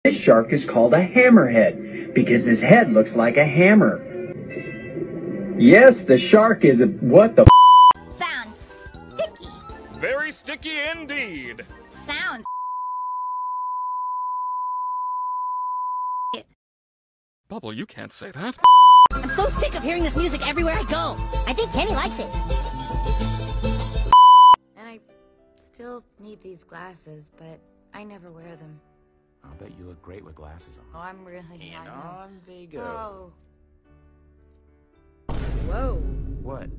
This shark is called a hammerhead because his head looks like a hammer. Yes, the shark is a... What the Sounds sticky. Very sticky indeed. Sounds... Bubble, you can't say that. I'm so sick of hearing this music everywhere I go. I think Kenny likes it. And I still need these glasses, but I never wear them. I'll bet you look great with glasses on. Oh, I'm really... And on they go. Whoa. Whoa. What?